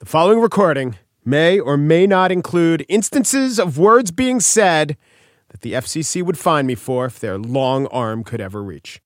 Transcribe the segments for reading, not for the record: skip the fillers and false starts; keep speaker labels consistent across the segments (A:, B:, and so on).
A: following recording may or may not include instances of words being said that the FCC would fine me for if their long arm could ever reach.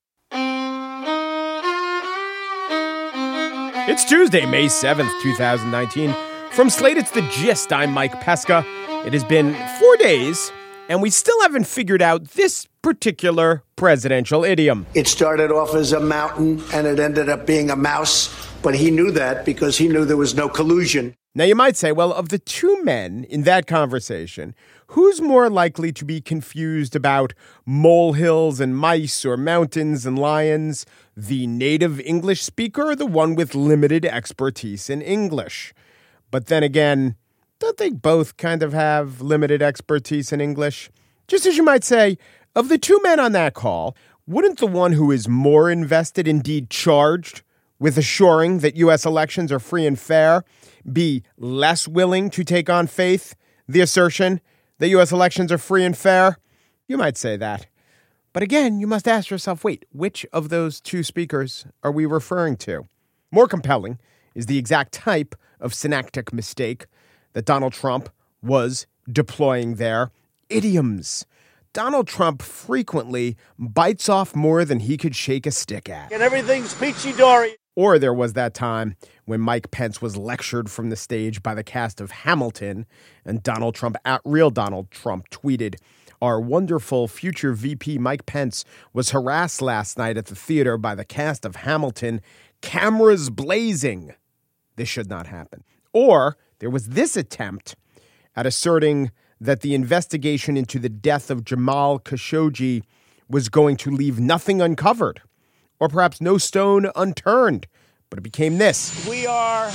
A: It's Tuesday, May 7th, 2019. From Slate, it's The Gist. I'm Mike Pesca. It has been 4 days, and we still haven't figured out this particular presidential idiom.
B: It started off as a mountain, and it ended up being a mouse. But he knew that because he knew there was no collusion.
A: Now, you might say, well, of the two men in that conversation, who's more likely to be confused about molehills and mice or mountains and lions, the native English speaker or the one with limited expertise in English? But then again, don't they both kind of have limited expertise in English? Just as you might say, of the two men on that call, wouldn't the one who is more invested, indeed charged, with assuring that U.S. elections are free and fair, be less willing to take on faith the assertion that U.S. elections are free and fair? You might say that. But again, you must ask yourself, wait, which of those two speakers are we referring to? More compelling is the exact type of synecdoche mistake that Donald Trump was deploying there. Idioms. Donald Trump frequently bites off more than he could shake a stick at.
B: And everything's peachy-dory.
A: Or there was that time when Mike Pence was lectured from the stage by the cast of Hamilton, and Donald Trump, at Real Donald Trump, tweeted, "Our wonderful future VP Mike Pence was harassed last night at the theater by the cast of Hamilton, cameras blazing. This should not happen." Or there was this attempt at asserting that the investigation into the death of Jamal Khashoggi was going to leave nothing uncovered, or perhaps no stone unturned. But it became this.
B: We are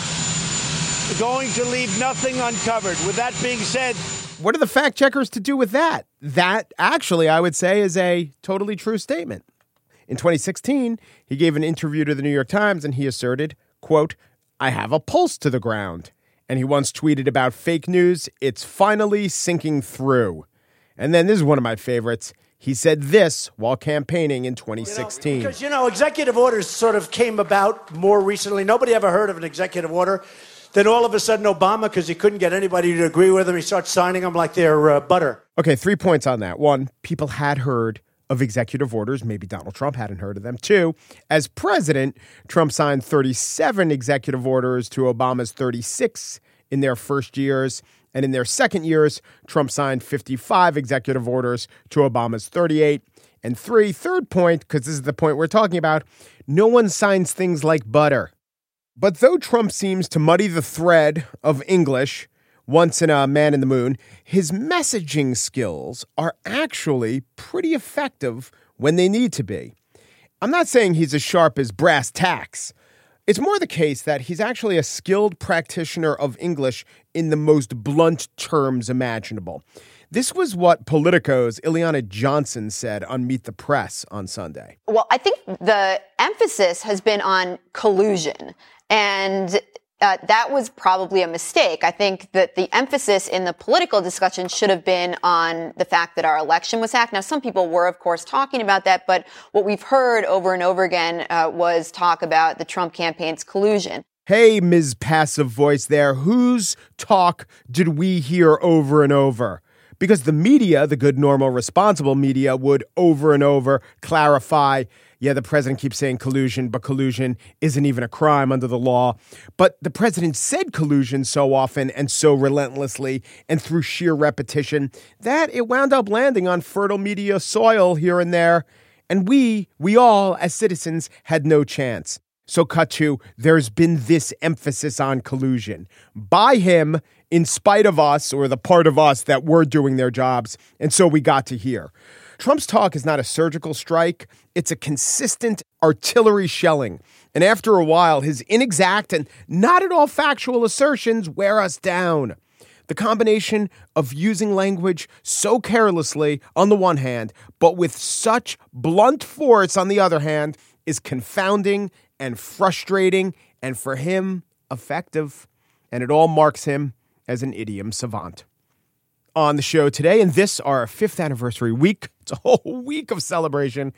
B: going to leave nothing uncovered. With that being said,
A: what are the fact checkers to do with that? That actually, I would say, is a totally true statement. In 2016, he gave an interview to the New York Times and he asserted, quote, "I have a pulse to the ground." And he once tweeted about fake news, "It's finally sinking through." And then this is one of my favorites. He said this while campaigning in 2016.
B: Because, executive orders sort of came about more recently. Nobody ever heard of an executive order. Then all of a sudden, Obama, because he couldn't get anybody to agree with him, he starts signing them like they're butter.
A: Okay, 3 points on that. One, people had heard of executive orders. Maybe Donald Trump hadn't heard of them. Two, as president, Trump signed 37 executive orders to Obama's 36 in their first years. And in their second years, Trump signed 55 executive orders to Obama's 38. And three, third point, because this is the point we're talking about, no one signs things like butter. But though Trump seems to muddy the thread of English once in a Man in the Moon, his messaging skills are actually pretty effective when they need to be. I'm not saying he's as sharp as brass tacks. It's more the case that he's actually a skilled practitioner of English in the most blunt terms imaginable. This was what Politico's Ileana Johnson said on Meet the Press on Sunday.
C: Well, I think the emphasis has been on collusion, and that was probably a mistake. I think that the emphasis in the political discussion should have been on the fact that our election was hacked. Now, some people were, of course, talking about that, but what we've heard over and over again was talk about the Trump campaign's collusion.
A: Hey, Ms. Passive Voice there, whose talk did we hear over and over? Because the media, the good, normal, responsible media, would over and over clarify, yeah, the president keeps saying collusion, but collusion isn't even a crime under the law. But the president said collusion so often and so relentlessly and through sheer repetition that it wound up landing on fertile media soil here and there. And we all, as citizens, had no chance. So cut to, there's been this emphasis on collusion by him in spite of us, or the part of us that were doing their jobs. And so we got to hear. Trump's talk is not a surgical strike. It's a consistent artillery shelling. And after a while, his inexact and not at all factual assertions wear us down. The combination of using language so carelessly on the one hand, but with such blunt force on the other hand, is confounding and frustrating, and for him, effective. And it all marks him as an idiom savant. On the show today, and this our 5th anniversary week, it's a whole week of celebration,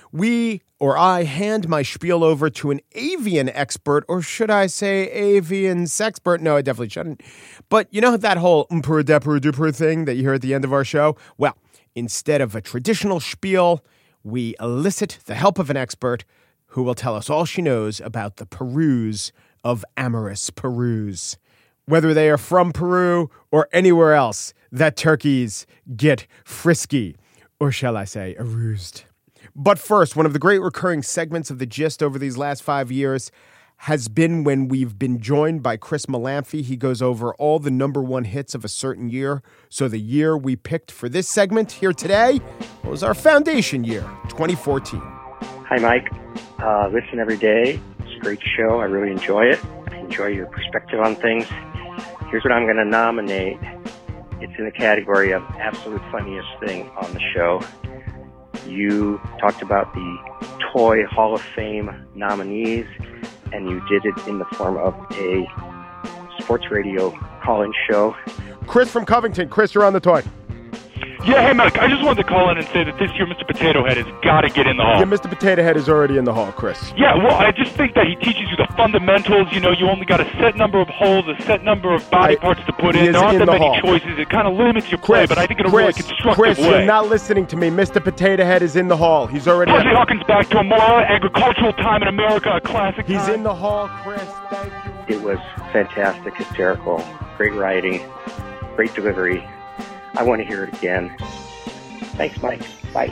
A: I hand my spiel over to an avian expert, or should I say avian sexpert? No, I definitely shouldn't. But you know that whole umpuru-depuru-dupuru thing that you hear at the end of our show? Well, instead of a traditional spiel, we elicit the help of an expert who will tell us all she knows about the Perus of amorous Perus. Whether they are from Peru or anywhere else that turkeys get frisky, or shall I say, aroused. But first, one of the great recurring segments of The Gist over these last 5 years has been when we've been joined by Chris Molanphy. He goes over all the number one hits of a certain year. So the year we picked for this segment here today was our foundation year, 2014.
D: Hi, Mike. Listen every day. It's a great show. I really enjoy it. I enjoy your perspective on things. Here's what I'm going to nominate. It's in the category of absolute funniest thing on the show. You talked about the Toy Hall of Fame nominees, and you did it in the form of a sports radio call-in show.
A: Chris from Covington. Chris, you're on the toy.
E: Yeah, hey, Mike, I just wanted to call in and say that this year Mr. Potato Head has got to get in the hall.
A: Yeah, Mr. Potato Head is already in the hall, Chris.
E: Yeah, well, I just think that he teaches you the fundamentals. You know, you only got a set number of holes, a set number of body parts to put in. There aren't that many choices. It kind of limits your play, but I think in a really constructive way.
A: Chris, you're not listening to me. Mr. Potato Head is in the hall. He's already...
E: Percy Hawkins back to a more agricultural time in America, a classic time.
A: He's in the hall, Chris. Thank you.
D: It was fantastic, hysterical, great writing, great delivery. I want to hear it again. Thanks, Mike. Bye.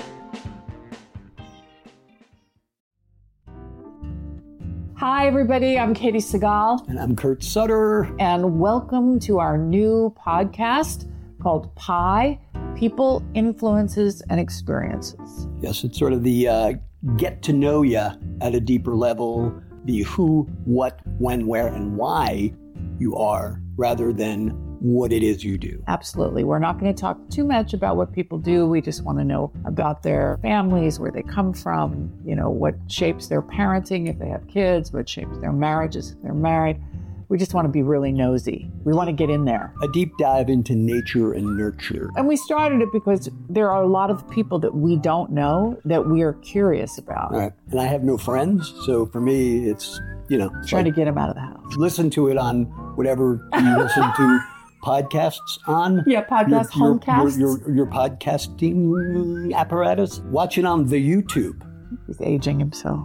F: Hi, everybody. I'm Katie Segal.
G: And I'm Kurt Sutter.
F: And welcome to our new podcast called PIE, People, Influences, and Experiences.
G: Yes, it's sort of the get to know you at a deeper level, the who, what, when, where, and why you are, rather than what it is you do.
F: Absolutely. We're not going to talk too much about what people do. We just want to know about their families, where they come from, you know, what shapes their parenting if they have kids, what shapes their marriages if they're married. We just want to be really nosy. We want to get in there.
G: A deep dive into nature and nurture.
F: And we started it because there are a lot of people that we don't know that we are curious about.
G: Right. And I have no friends, so for me, it's, you know.
F: Trying to get them out of the house.
G: Listen to it on whatever you listen to podcasts on.
F: Yeah, homecasts.
G: Your podcasting apparatus. Watch it on the YouTube.
F: He's aging himself.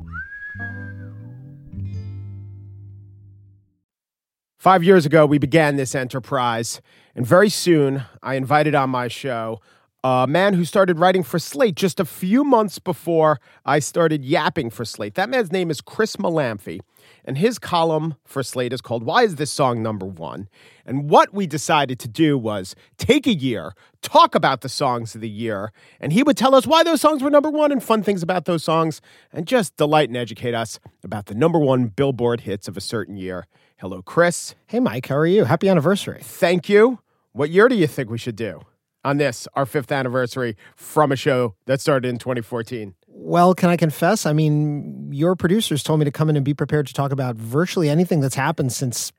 A: Five years ago, we began this enterprise, and very soon, I invited on my show a man who started writing for Slate just a few months before I started yapping for Slate. That man's name is Chris Molanphy, and his column for Slate is called Why Is This Song Number One? And what we decided to do was take a year, talk about the songs of the year, and he would tell us why those songs were number one and fun things about those songs, and just delight and educate us about the number one Billboard hits of a certain year. Hello, Chris.
H: Hey, Mike. How are you? Happy anniversary.
A: Thank you. What year do you think we should do on this, our 5th anniversary from a show that started in 2014?
H: Well, can I confess? I mean, your producers told me to come in and be prepared to talk about virtually anything that's happened since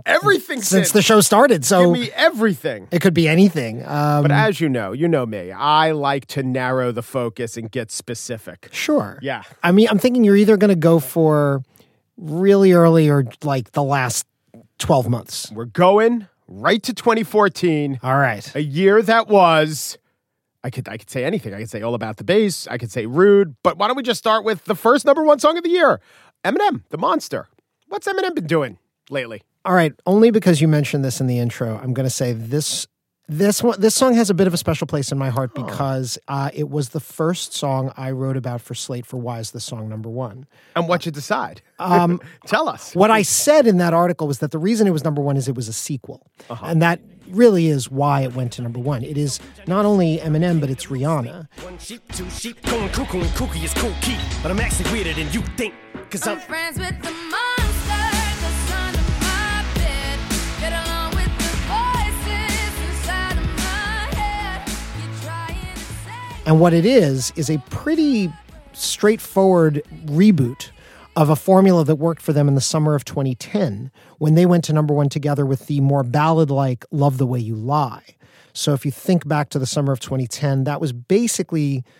H: the show started. So
A: give me everything.
H: It could be anything.
A: But as you know me, I like to narrow the focus and get specific.
H: Sure.
A: Yeah.
H: I mean, I'm thinking you're either going to go for really early or like the last 12 months.
A: We're going right to 2014.
H: All right.
A: A year that was, I could say anything. I could say All About the Bass. I could say Rude. But why don't we just start with the first number one song of the year? Eminem, The Monster. What's Eminem been doing lately?
H: All right. Only because you mentioned this in the intro, I'm going to say this song has a bit of a special place in my heart because it was the first song I wrote about for Slate for Why Is This Song Number One?
A: And what'd you decide? Tell us.
H: What I said in that article was that the reason it was number one is it was a sequel. And that really is why it went to number one. It is not only Eminem, but it's Rihanna.
I: One sheep, two sheep, going cuckoo and kooky is cool key. But I'm actually weirder than you think. Cause I'm friends with the monster that's under my bed. Get along with the voices inside of my head. You're trying to say.
H: And what it is a pretty straightforward reboot of a formula that worked for them in the summer of 2010 when they went to number one together with the more ballad-like Love the Way You Lie. So if you think back to the summer of 2010, that was basically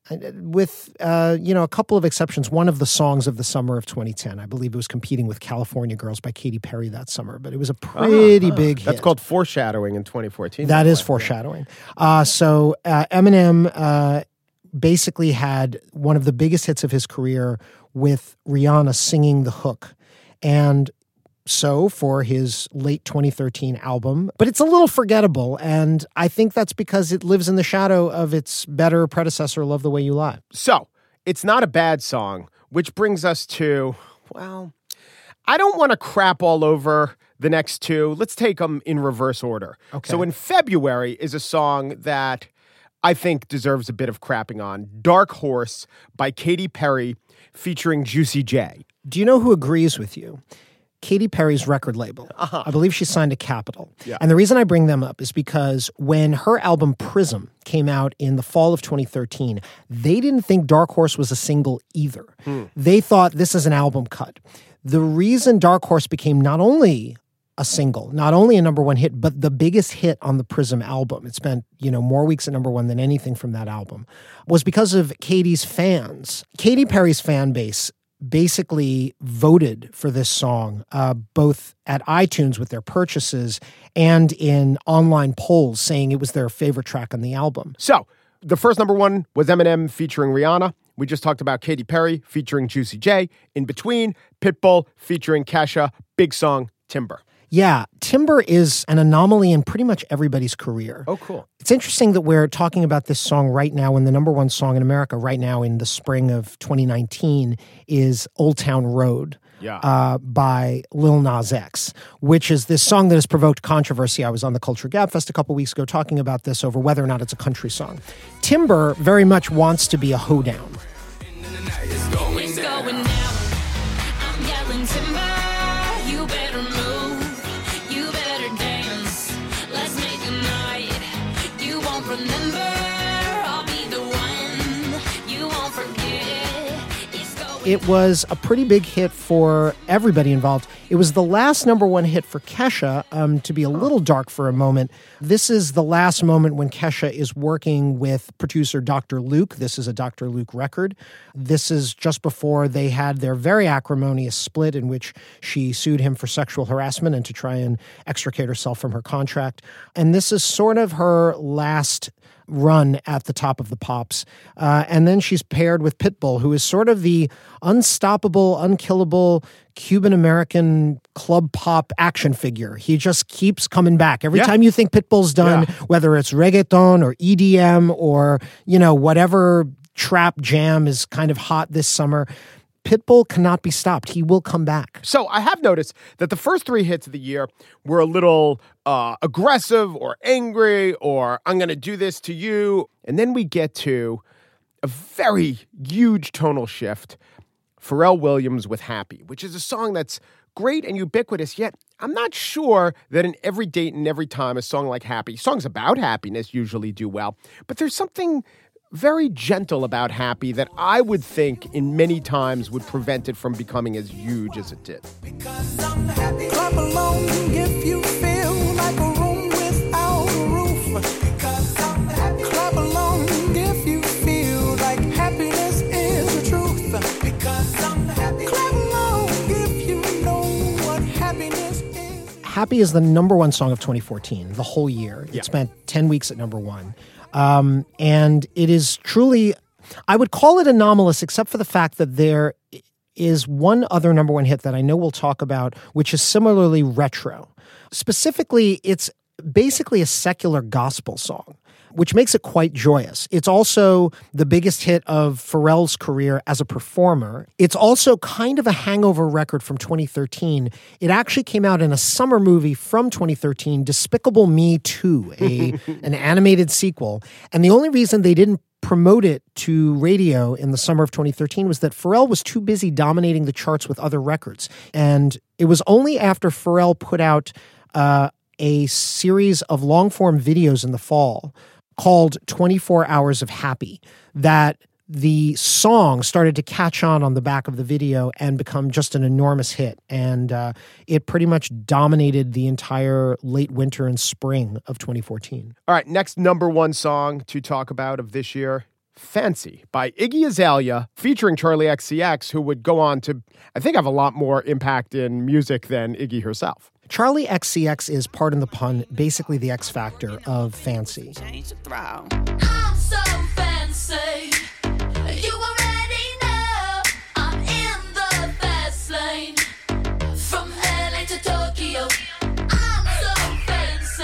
H: with a couple of exceptions. One of the songs of the summer of 2010, I believe it was competing with California Girls by Katy Perry that summer, but it was a pretty big hit.
A: That's called Foreshadowing in 2014.
H: That is Foreshadowing. So Eminem basically had one of the biggest hits of his career with Rihanna singing the hook. And so for his late 2013 album, but it's a little forgettable, and I think that's because it lives in the shadow of its better predecessor, Love the Way You Lie.
A: So, it's not a bad song, which brings us to, well, I don't want to crap all over the next two. Let's take them in reverse order.
H: Okay.
A: So in February is a song that I think deserves a bit of crapping on. Dark Horse by Katy Perry featuring Juicy J.
H: Do you know who agrees with you? Katy Perry's record label. I believe she signed to Capitol.
A: Yeah.
H: And the reason I bring them up is because when her album Prism came out in the fall of 2013, they didn't think Dark Horse was a single either. They thought this is an album cut. The reason Dark Horse became not only a single, not only a number one hit, but the biggest hit on the Prism album, it spent, more weeks at number one than anything from that album, was because of Katy's fans. Katy Perry's fan base basically voted for this song, both at iTunes with their purchases and in online polls, saying it was their favorite track on the album.
A: So, the first number one was Eminem featuring Rihanna. We just talked about Katy Perry featuring Juicy J. In between, Pitbull featuring Kesha. Big song, Timber.
H: Yeah, Timber is an anomaly in pretty much everybody's career.
A: Oh, cool.
H: It's interesting that we're talking about this song right now when the number one song in America right now in the spring of 2019 is Old Town Road by Lil Nas X, which is this song that has provoked controversy. I was on the Culture Gabfest a couple weeks ago talking about this over whether or not it's a country song. Timber very much wants to be a hoedown.
I: It's going down. I'm yelling timber. You better move. You better dance. Let's make a night. You won't remember. I'll be the one. You won't forget.
H: It was a pretty big hit for everybody involved. It was the last number one hit for Kesha. To be a little dark for a moment, this is the last moment when Kesha is working with producer Dr. Luke. This is a Dr. Luke record. This is just before they had their very acrimonious split in which she sued him for sexual harassment and to try and extricate herself from her contract. And this is sort of her last run at the top of the pops. And then she's paired with Pitbull, who is sort of the unstoppable, unkillable Cuban-American club pop action figure. He just keeps coming back. Every time you think Pitbull's done, whether it's reggaeton or EDM or, whatever trap jam is kind of hot this summer, Pitbull cannot be stopped. He will come back.
A: So I have noticed that the first three hits of the year were a little aggressive or angry or I'm going to do this to you. And then we get to a very huge tonal shift. Pharrell Williams with Happy, which is a song that's great and ubiquitous, yet I'm not sure that in every date and every time a song like Happy, songs about happiness usually do well, but there's something very gentle about Happy that I would think in many times would prevent it from becoming as huge as it did.
I: Because I'm happy. Clap along if you feel like a room without a roof. Because I'm happy. Clap along if you feel like happiness is the truth. Because I'm happy. Clap along if you know what happiness is.
H: Happy is the number one song of 2014, the whole year. It spent 10 weeks at number one. And it is truly, I would call it anomalous, except for the fact that there is one other number one hit that I know we'll talk about, which is similarly retro. Specifically, it's basically a secular gospel song, which makes it quite joyous. It's also the biggest hit of Pharrell's career as a performer. It's also kind of a hangover record from 2013. It actually came out in a summer movie from 2013, Despicable Me 2, an animated sequel. And the only reason they didn't promote it to radio in the summer of 2013 was that Pharrell was too busy dominating the charts with other records. And it was only after Pharrell put out a series of long-form videos in the fall called 24 Hours of Happy that the song started to catch on the back of the video and become just an enormous hit. And it pretty much dominated the entire late winter and spring of 2014.
A: All right, next number one song to talk about of this year, Fancy by Iggy Azalea, featuring Charli XCX, who would go on to, I think, have a lot more impact in music than Iggy herself.
H: Charli XCX is, pardon the pun, basically the X Factor of Fancy.
I: I'm so fancy. You already know I'm in the fast lane. From LA to Tokyo, I'm so fancy.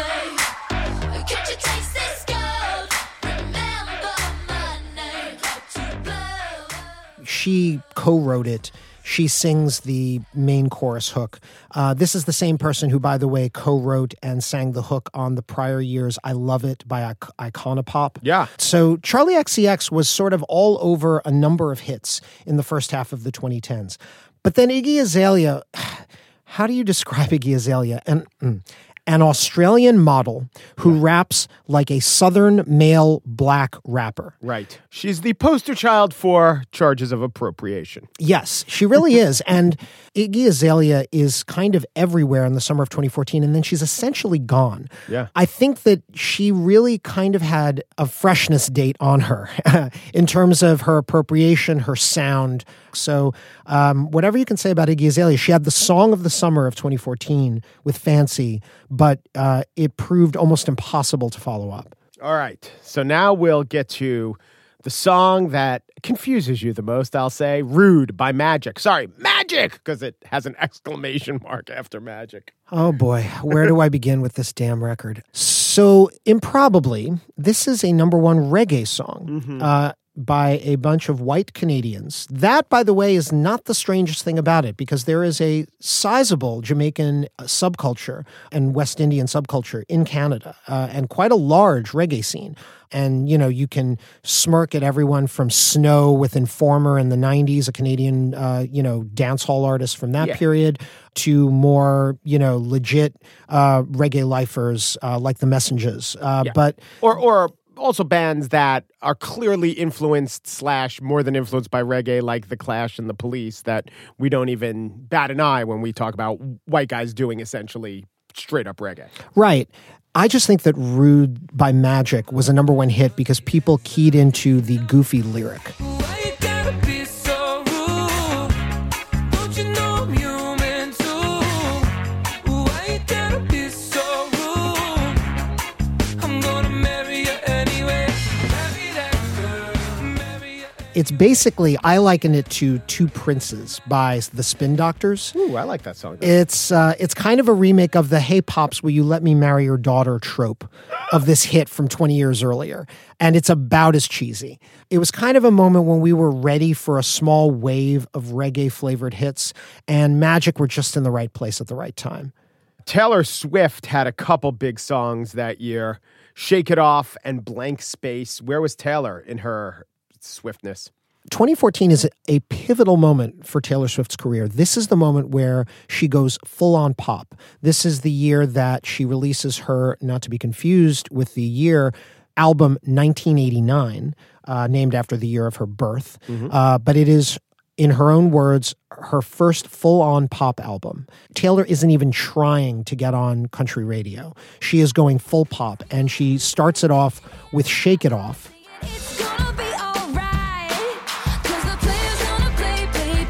I: Can't you taste this gold? Remember my name. To blow.
H: She co-wrote it. She sings the main chorus hook. This is the same person who, by the way, co-wrote and sang the hook on the prior year's I Love It by Iconopop.
A: Yeah.
H: So Charli XCX was sort of all over a number of hits in the first half of the 2010s. But then Iggy Azalea, how do you describe Iggy Azalea? An Australian model who raps like a Southern male black rapper.
A: Right. She's the poster child for charges of appropriation.
H: Yes, she really is. And Iggy Azalea is kind of everywhere in the summer of 2014, and then she's essentially gone.
A: Yeah.
H: I think that she really kind of had a freshness date on her in terms of her appropriation, her sound. So whatever you can say about Iggy Azalea, she had the song of the summer of 2014 with Fancy, but it proved almost impossible to follow up.
A: All right. So now we'll get to the song that confuses you the most, I'll say. Rude by Magic. Sorry, Magic, because it has an exclamation mark after Magic.
H: Oh boy, where do I begin with this damn record? So, improbably, this is a number one reggae song. By a bunch of white Canadians. That, by the way, is not the strangest thing about it, because there is a sizable Jamaican subculture and West Indian subculture in Canada, and quite a large reggae scene. And, you know, you can smirk at everyone from Snow with Informer in the 90s, a Canadian, dance hall artist from that period, to more, legit reggae lifers like the Messengers. But
A: Or also bands that are clearly influenced / more than influenced by reggae, like The Clash and The Police, that we don't even bat an eye when we talk about white guys doing essentially straight up reggae.
H: Right. I just think that Rude by Magic was a number one hit because people keyed into the goofy lyric.
I: Why you gotta be so rude? Don't you know I'm human too? Why you gotta be so rude? I'm gonna marry you anyway. Marry that girl. Marry you.
H: It's basically, I liken it to Two Princes by the Spin Doctors.
A: Ooh, I like that song.
H: It's kind of a remake of the Hey Pops, Will You Let Me Marry Your Daughter trope of this hit from 20 years earlier. And it's about as cheesy. It was kind of a moment when we were ready for a small wave of reggae-flavored hits, and Magic were just in the right place at the right time.
A: Taylor Swift had a couple big songs that year, Shake It Off and Blank Space. Where was Taylor in her swiftness?
H: 2014 is a pivotal moment for Taylor Swift's career. This is the moment where she goes full-on pop. This is the year that she releases her, not to be confused with the year, album 1989, named after the year of her birth. But it is, in her own words, her first full-on pop album. Taylor isn't even trying to get on country radio. She is going full pop, and she starts it off with Shake It Off.
I: It's gonna be alright, 'cause the players gonna play,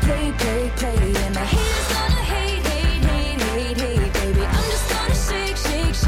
I: and the haters gonna hate, baby. I'm just gonna shake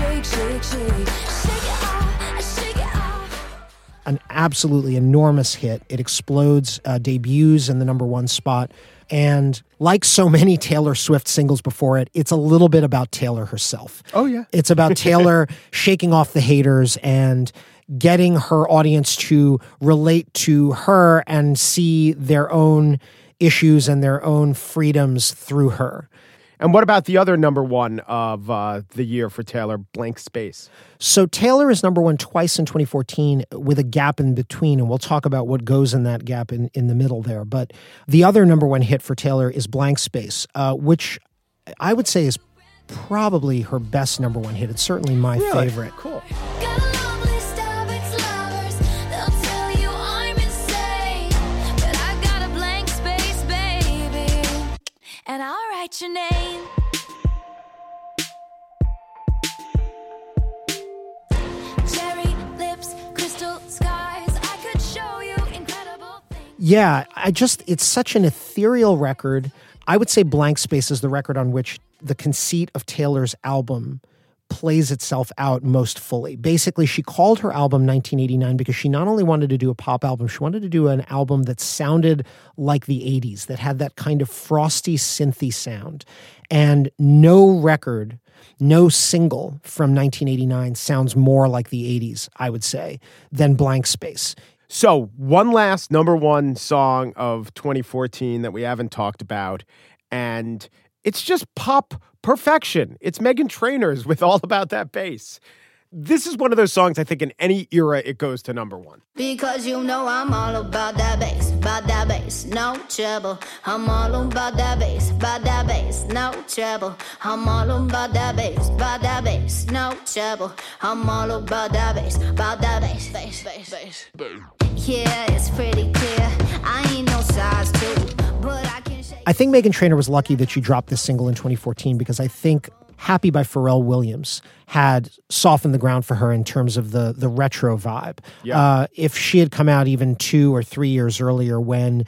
I: it off.
H: An absolutely enormous hit. It explodes, debuts in the number one spot. And like so many Taylor Swift singles before it, it's a little bit about Taylor herself.
A: Oh, yeah.
H: It's about Taylor shaking off the haters and getting her audience to relate to her and see their own issues and their own freedoms through her.
A: And what about the other number one of the year for Taylor, Blank Space?
H: So Taylor is number one twice in 2014 with a gap in between, and we'll talk about what goes in that gap in the middle there. But the other number one hit for Taylor is Blank Space, which I would say is probably her best number one hit. It's certainly my favorite.
A: Cool.
I: Got a long list of ex-lovers, they'll tell you I'm insane, but I got a blank space, baby, and I'll write your name. Cherry lips, crystal skies, I could show you
H: Yeah, it's such an ethereal record. I would say Blank Space is the record on which the conceit of Taylor's album plays itself out most fully. Basically, she called her album 1989 because she not only wanted to do a pop album, she wanted to do an album that sounded like the 80s, that had that kind of frosty, synthy sound. And no record, no single from 1989 sounds more like the 80s, I would say, than Blank Space.
A: So one last number one song of 2014 that we haven't talked about, and it's just pop perfection. It's Meghan Trainor's with All About That Bass. This is one of those songs I think in any era it goes to number one.
I: Because you know I'm all about that bass, no trouble. I'm all about that bass, no trouble. I'm all about that bass, no trouble. I'm all about that bass, bass. Yeah, it's pretty clear. I ain't no size 2, but I can shake.
H: I think Meghan Trainor was lucky that she dropped this single in 2014 because I think Happy by Pharrell Williams had softened the ground for her in terms of the retro vibe.
A: Yeah.
H: If she had come out even 2 or 3 years earlier when,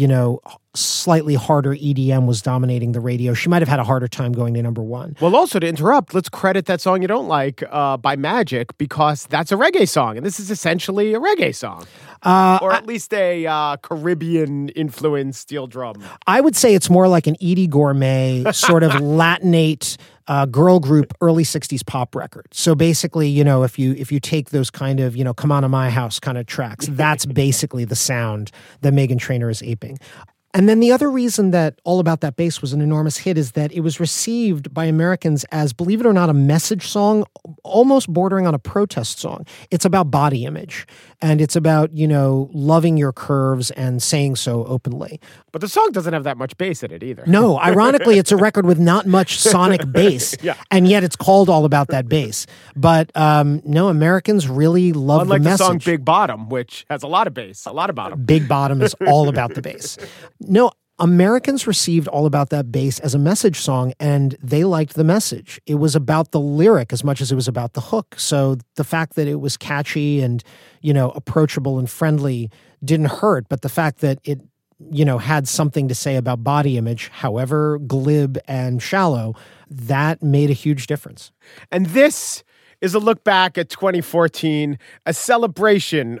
H: slightly harder EDM was dominating the radio, she might have had a harder time going to number one.
A: Well, also to interrupt, let's credit That Song You Don't Like by Magic because that's a reggae song, and this is essentially a reggae song. Or at least a Caribbean-influenced steel drum.
H: I would say it's more like an Edie Gourmet sort of Latinate girl group early 60s pop record. So basically, if you take those kind of, Come On to My House kind of tracks, that's basically the sound that Meghan Trainor is aping. And then the other reason that All About That Bass was an enormous hit is that it was received by Americans as, believe it or not, a message song, almost bordering on a protest song. It's about body image, and it's about, loving your curves and saying so openly.
A: But the song doesn't have that much bass in it either.
H: No, ironically, it's a record with not much sonic bass, and yet it's called All About That Bass. But no, Americans really love the message.
A: Unlike the song Big Bottom, which has a lot of bass, a lot of bottom.
H: Big Bottom is all about the bass. No, Americans received All About That Bass as a message song, and they liked the message. It was about the lyric as much as it was about the hook. So the fact that it was catchy and, approachable and friendly didn't hurt, but the fact that it, had something to say about body image, however glib and shallow, that made a huge difference.
A: And this is a look back at 2014, a celebration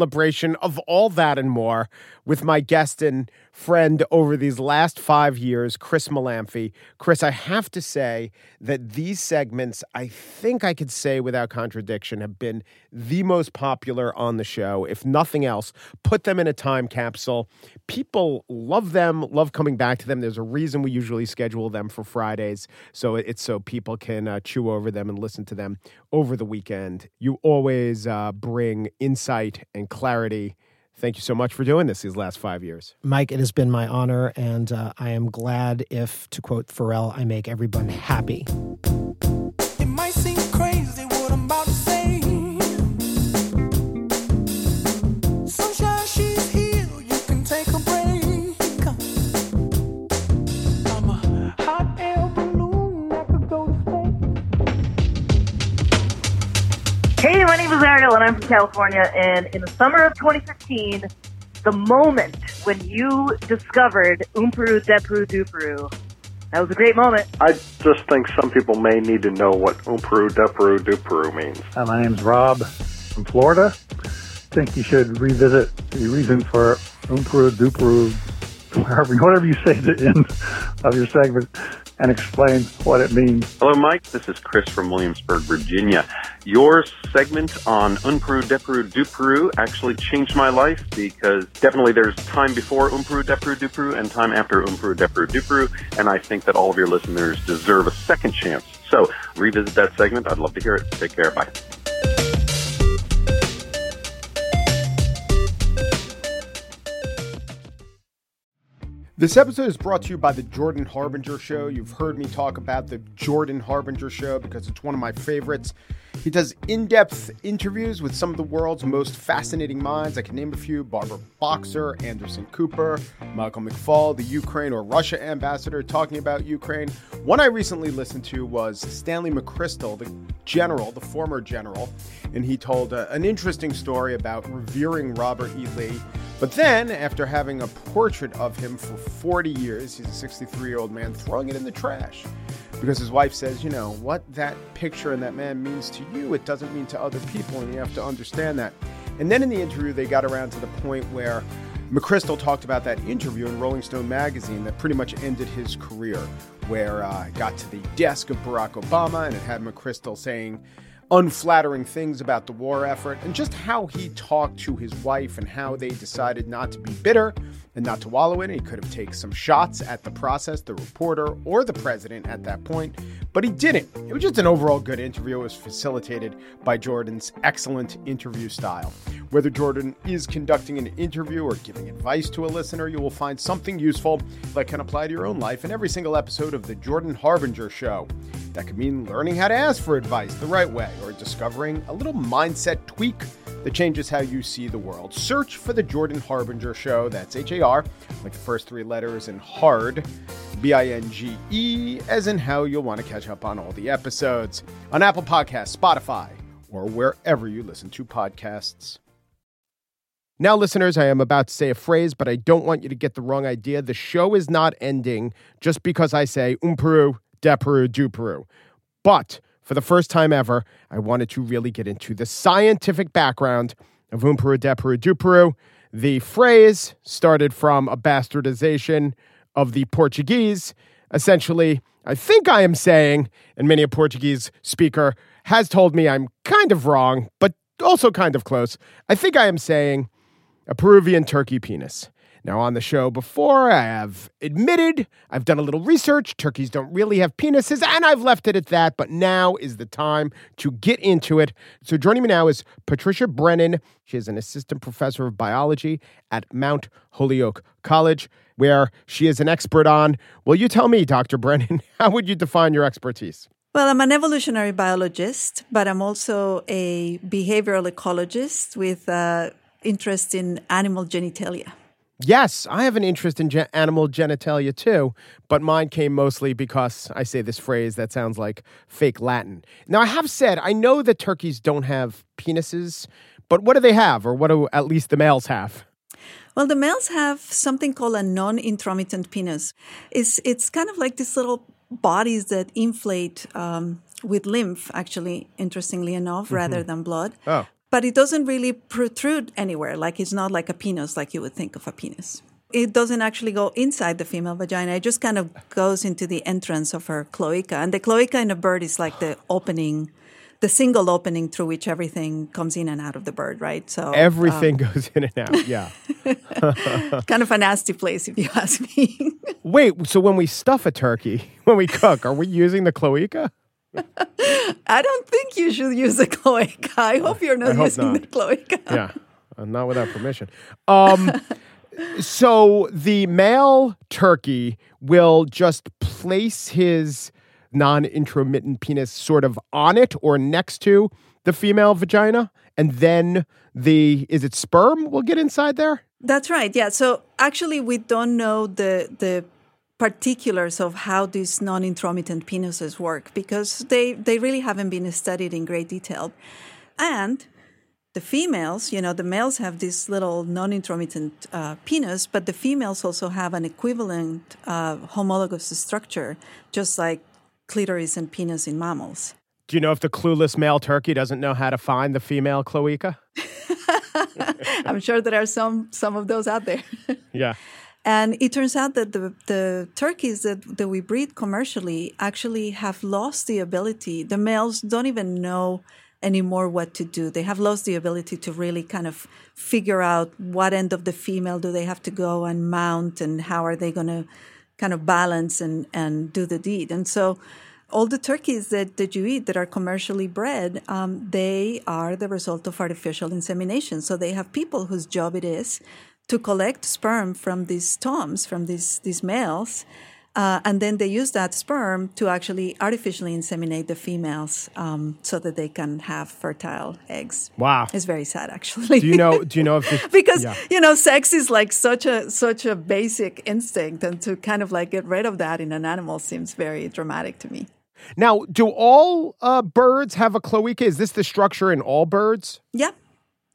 A: of all that and more with my guest and friend over these last 5 years, Chris Malamphy. Chris, I have to say that these segments, I think I could say without contradiction, have been the most popular on the show. If nothing else, put them in a time capsule. People love them, love coming back to them. There's a reason we usually schedule them for Fridays, so it's so people can chew over them and listen to them over the weekend. You always bring insight and clarity. Thank you so much for doing this these last 5 years.
H: Mike, it has been my honor, and I am glad if, to quote Pharrell, I make everyone happy.
I: It might seem crazy what I'm about to say. Sunshine, she's here, you can take a break. I'm a hot air balloon that could go to space.
J: Hey, my name is Ariel, and I'm from California, and in the summer of 2015, the moment when you discovered Oomperu Deperu Duperu, that was a great moment.
K: I just think some people may need to know what Oomperu Deperu Duperu means.
L: My name's Rob from Florida. I think you should revisit the reason for Oomperu Duperu, whatever you say at the end of your segment, and explain what it means.
M: Hello, Mike. This is Chris from Williamsburg, Virginia. Your segment on Oomperu Deperu Duperu actually changed my life because definitely there's time before Oomperu Deperu Duperu and time after Oomperu Deperu Duperu, and I think that all of your listeners deserve a second chance. So revisit that segment. I'd love to hear it. Take care. Bye.
A: This episode is brought to you by the Jordan Harbinger Show. You've heard me talk about the Jordan Harbinger Show because it's one of my favorites. He does in-depth interviews with some of the world's most fascinating minds. I can name a few: Barbara Boxer, Anderson Cooper, Michael McFaul, the Ukraine or Russia ambassador talking about Ukraine. One I recently listened to was Stanley McChrystal, the general, the former general, and he told an interesting story about revering Robert E. Lee, But then, after having a portrait of him for 40 years, he's a 63-year-old man throwing it in the trash. Because his wife says, you know, what that picture and that man means to you, it doesn't mean to other people, and you have to understand that. And then in the interview, they got around to the point where McChrystal talked about that interview in Rolling Stone magazine that pretty much ended his career, where it got to the desk of Barack Obama, and it had McChrystal saying unflattering things about the war effort, and just how he talked to his wife and how they decided not to be bitter and not to wallow in it. He could have taken some shots at the process, the reporter, or the president at that point, but he didn't. It was just an overall good interview. It was facilitated by Jordan's excellent interview style. Whether Jordan is conducting an interview or giving advice to a listener, you will find something useful that can apply to your own life in every single episode of The Jordan Harbinger Show. That could mean learning how to ask for advice the right way, or discovering a little mindset tweak that changes how you see the world. Search for The Jordan Harbinger Show. That's H-A-R, like the first three letters, and hard, B-I-N-G-E, as in how you'll want to catch up on all the episodes on Apple Podcasts, Spotify, or wherever you listen to podcasts. Now, listeners, I am about to say a phrase, but I don't want you to get the wrong idea. The show is not ending just because I say Peru, de Peru, du Peru. But for the first time ever, I wanted to really get into the scientific background of Peru, de Peru, du Peru. The phrase started from a bastardization of the Portuguese. Essentially, I think I am saying, and many a Portuguese speaker has told me I'm kind of wrong, but also kind of close. I think I am saying a Peruvian turkey penis. Now, on the show before, I have admitted I've done a little research. Turkeys don't really have penises, and I've left it at that. But now is the time to get into it. So joining me now is Patricia Brennan. She is an assistant professor of biology at Mount Holyoke College, where she is an expert on, well, you tell me, Dr. Brennan, how would you define your expertise?
N: Well, I'm an evolutionary biologist, but I'm also a behavioral ecologist with interest in animal genitalia.
A: Yes, I have an interest in animal genitalia too, but mine came mostly because I say this phrase that sounds like fake Latin. Now, I have said, I know that turkeys don't have penises, but what do they have, or what do at least the males have?
N: Well, the males have something called a non-intromittent penis. It's kind of like these little bodies that inflate with lymph, actually, interestingly enough, rather than blood.
A: Oh.
N: But it doesn't really protrude anywhere. Like, it's not like a penis, like you would think of a penis. It doesn't actually go inside the female vagina. It just kind of goes into the entrance of her cloaca. And the cloaca in a bird is like the opening, the single opening through which everything comes in and out of the bird, right? So
A: everything goes in and out, yeah.
N: Kind of a nasty place, if you ask me.
A: Wait, so when we stuff a turkey, when we cook, are we using the cloaca?
N: I don't think you should use the cloaca. I hope you're not using the cloaca.
A: Yeah, not without permission. So the male turkey will just place his non-intromittent penis sort of on it or next to the female vagina, and then is it sperm will get inside there?
N: That's right, yeah. So actually we don't know the particulars of how these non-intromittent penises work because they really haven't been studied in great detail. And the females, the males have this little non-intromittent penis, but the females also have an equivalent homologous structure, just like clitoris and penis in mammals.
A: Do you know if the clueless male turkey doesn't know how to find the female cloaca?
N: I'm sure there are some of those out there.
A: Yeah.
N: And it turns out that the turkeys that we breed commercially actually have lost the ability. The males don't even know anymore what to do. They have lost the ability to really kind of figure out what end of the female do they have to go and mount and how are they going to kind of balance and do the deed. And so all the turkeys that you eat that are commercially bred, they are the result of artificial insemination. So they have people whose job it is to collect sperm from these toms, from these males, and then they use that sperm to actually artificially inseminate the females so that they can have fertile eggs.
A: Wow.
N: It's very sad, actually.
A: Do you know if this,
N: because, sex is like such a basic instinct, and to kind of like get rid of that in an animal seems very dramatic to me.
A: Now, do all birds have a cloaca? Is this the structure in all birds?
N: Yeah.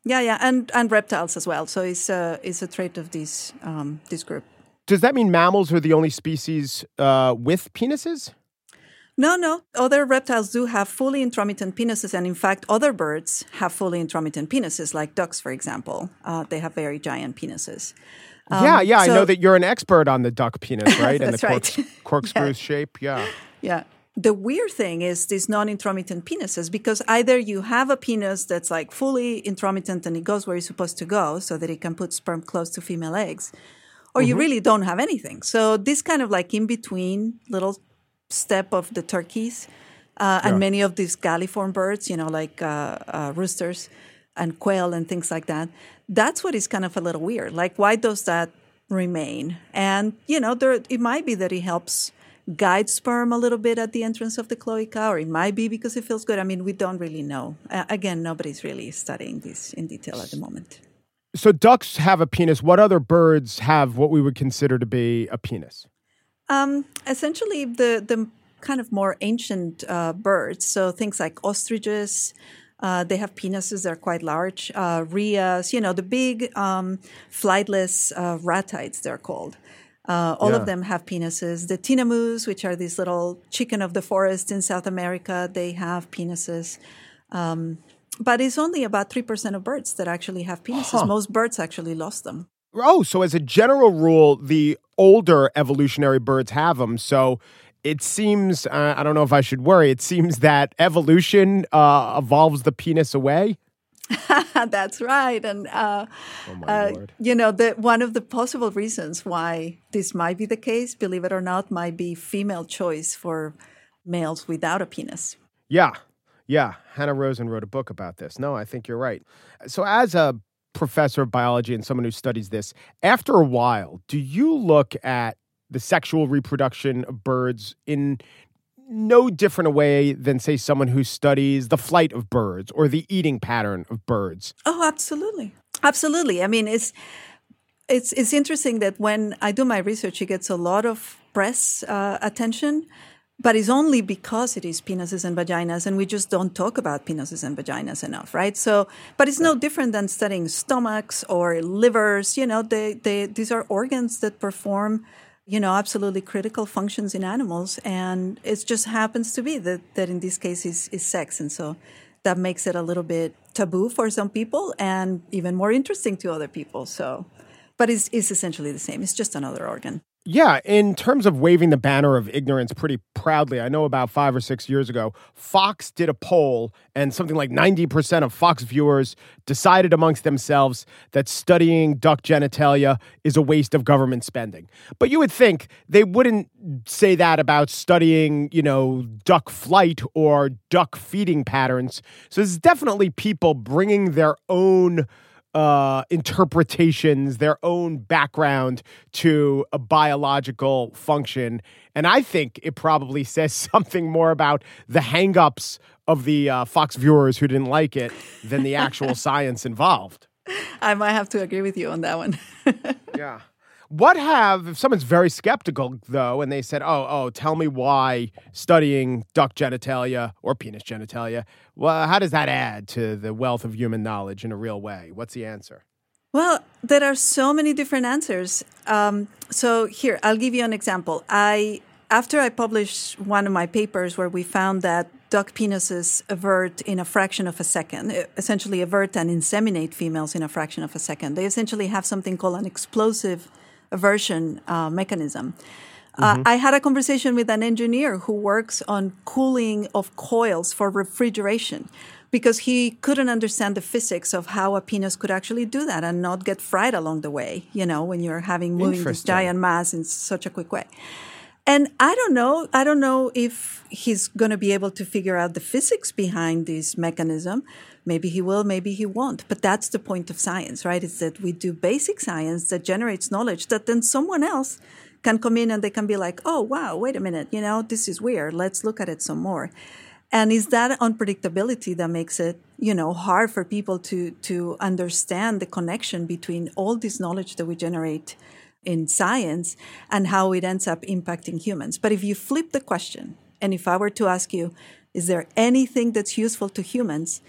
N: Yeah, and reptiles as well. So it's a trait of this group.
A: Does that mean mammals are the only species with penises?
N: No. Other reptiles do have fully intromittent penises, and in fact, other birds have fully intromittent penises, like ducks, for example. They have very giant penises.
A: I know that you're an expert on the duck penis, right? And the corkscrew shape, yeah.
N: Yeah. The weird thing is these non-intromittent penises, because either you have a penis that's like fully intromittent and it goes where it's supposed to go so that it can put sperm close to female eggs, or you really don't have anything. So this kind of like in-between little step of the turkeys and many of these galliform birds, like roosters and quail and things like that, that's what is kind of a little weird. Like, why does that remain? And, it might be that it helps guide sperm a little bit at the entrance of the cloaca, or it might be because it feels good. I mean, we don't really know. Again, nobody's really studying this in detail at the moment.
A: So ducks have a penis. What other birds have what we would consider to be a penis?
N: Essentially, the kind of more ancient birds, so things like ostriches, they have penises that are quite large. Rheas, the big flightless ratites, they're called. All of them have penises. The tinamus, which are these little chicken of the forest in South America, they have penises. But it's only about 3% of birds that actually have penises. Most birds actually lost them.
A: Oh, so as a general rule, the older evolutionary birds have them. So it seems, I don't know if I should worry, it seems that evolution evolves the penis away.
N: That's right. And, one of the possible reasons why this might be the case, believe it or not, might be female choice for males without a penis.
A: Yeah. Hannah Rosen wrote a book about this. No, I think you're right. So as a professor of biology and someone who studies this, after a while, do you look at the sexual reproduction of birds in no different a way than, say, someone who studies the flight of birds or the eating pattern of birds?
N: Oh, absolutely. Absolutely. I mean, it's interesting that when I do my research, it gets a lot of press attention, but it's only because it is penises and vaginas, and we just don't talk about penises and vaginas enough, right? So, but it's no different than studying stomachs or livers. These are organs that perform absolutely critical functions in animals. And it just happens to be that in this case is sex. And so that makes it a little bit taboo for some people and even more interesting to other people. So, but it's essentially the same. It's just another organ.
A: Yeah, in terms of waving the banner of ignorance pretty proudly, I know about 5 or 6 years ago, Fox did a poll, and something like 90% of Fox viewers decided amongst themselves that studying duck genitalia is a waste of government spending. But you would think they wouldn't say that about studying, duck flight or duck feeding patterns. So there's definitely people bringing their own interpretations, their own background to a biological function. And I think it probably says something more about the hangups of the Fox viewers who didn't like it than the actual science involved.
N: I might have to agree with you on that one.
A: Yeah. If someone's very skeptical, though, and they said, tell me why studying duck genitalia or penis genitalia, well, how does that add to the wealth of human knowledge in a real way? What's the answer?
N: Well, there are so many different answers. So here, I'll give you an example. After I published one of my papers where we found that duck penises avert in a fraction of a second, essentially avert and inseminate females in a fraction of a second. They essentially have something called an explosive aversion mechanism. I had a conversation with an engineer who works on cooling of coils for refrigeration because he couldn't understand the physics of how a penis could actually do that and not get fried along the way, when you're moving this giant mass in such a quick way. And I don't know if he's going to be able to figure out the physics behind this mechanism. Maybe he will, maybe he won't. But that's the point of science, right? It's that we do basic science that generates knowledge that then someone else can come in and they can be like, oh, wow, wait a minute, this is weird. Let's look at it some more. And it's that unpredictability that makes it, hard for people to understand the connection between all this knowledge that we generate in science and how it ends up impacting humans. But if you flip the question, and if I were to ask you, is there anything that's useful to humans?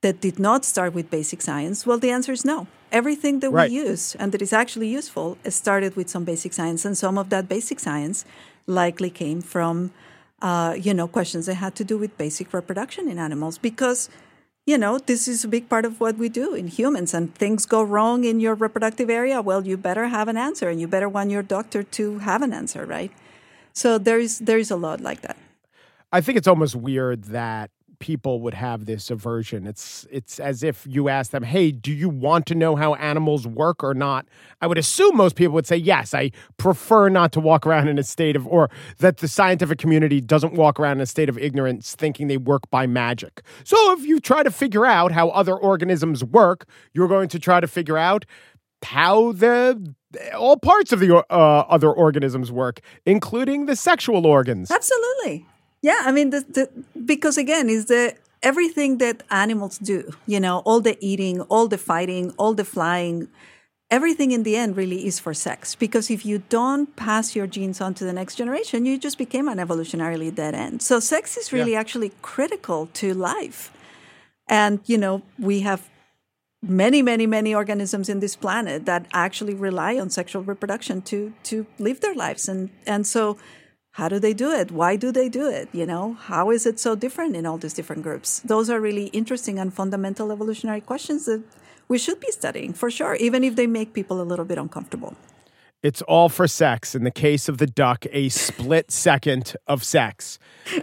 N: that did not start with basic science? Well, the answer is no. Everything that we use and that is actually useful started with some basic science, and some of that basic science likely came from, questions that had to do with basic reproduction in animals, because, this is a big part of what we do in humans, and things go wrong in your reproductive area. Well, you better have an answer, and you better want your doctor to have an answer, right? So there is a lot like that.
A: I think it's almost weird that people would have this aversion. It's as if you ask them, hey, do you want to know how animals work or not? I would assume most people would say, yes, I prefer not to walk around in a state of, or that the scientific community doesn't walk around in a state of ignorance thinking they work by magic. So if you try to figure out how other organisms work, you're going to try to figure out how all parts of the other organisms work, including the sexual organs.
N: Absolutely. Yeah, I mean, because again, is everything that animals do, all the eating, all the fighting, all the flying, everything in the end really is for sex. Because if you don't pass your genes on to the next generation, you just became an evolutionarily dead end. So sex is really actually critical to life. And, we have many, many, many organisms in this planet that actually rely on sexual reproduction to live their lives. And so how do they do it? Why do they do it? How is it so different in all these different groups? Those are really interesting and fundamental evolutionary questions that we should be studying for sure, even if they make people a little bit uncomfortable.
A: It's all for sex. In the case of the duck, a split second of sex.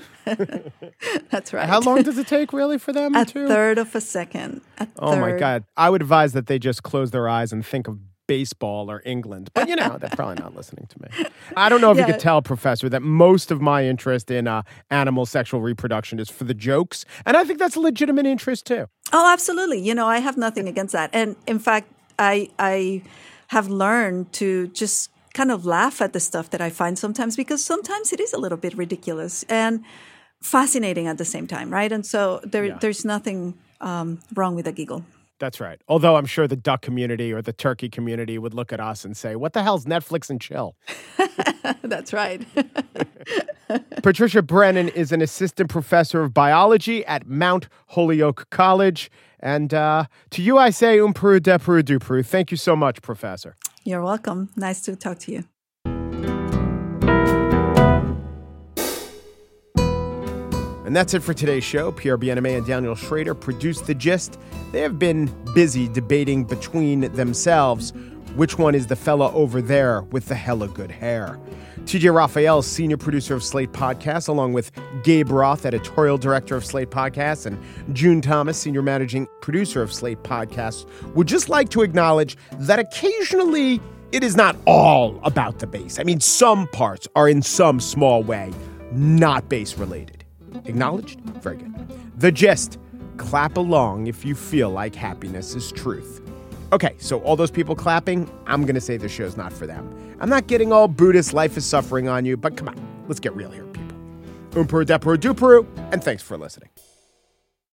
N: That's right.
A: How long does it take really for them?
N: A third of a second.
A: Oh my God. I would advise that they just close their eyes and think of baseball or England. But, they're probably not listening to me. I don't know if you could tell, Professor, that most of my interest in animal sexual reproduction is for the jokes. And I think that's a legitimate interest, too.
N: Oh, absolutely. I have nothing against that. And in fact, I have learned to just kind of laugh at the stuff that I find sometimes, because sometimes it is a little bit ridiculous and fascinating at the same time, right? And so there's nothing wrong with a giggle.
A: That's right. Although I'm sure the duck community or the turkey community would look at us and say, what the hell's Netflix and chill?
N: That's right.
A: Patricia Brennan is an assistant professor of biology at Mount Holyoke College. And to you, I say, Peru de Peru du Peru. Thank you so much, Professor.
N: You're welcome. Nice to talk to you.
A: And that's it for today's show. Pierre Bienaimé and Daniel Schrader produced The Gist. They have been busy debating between themselves which one is the fella over there with the hella good hair. TJ Raphael, senior producer of Slate Podcasts, along with Gabe Roth, editorial director of Slate Podcasts, and June Thomas, senior managing producer of Slate Podcasts, would just like to acknowledge that occasionally it is not all about the bass. I mean, some parts are in some small way not bass related. Acknowledged? Very good. The Gist. Clap along if you feel like happiness is truth. Okay, so all those people clapping, I'm going to say the show's not for them. I'm not getting all Buddhist life is suffering on you, but come on, let's get real here, people. Peru de Peru du Peru, and thanks for listening.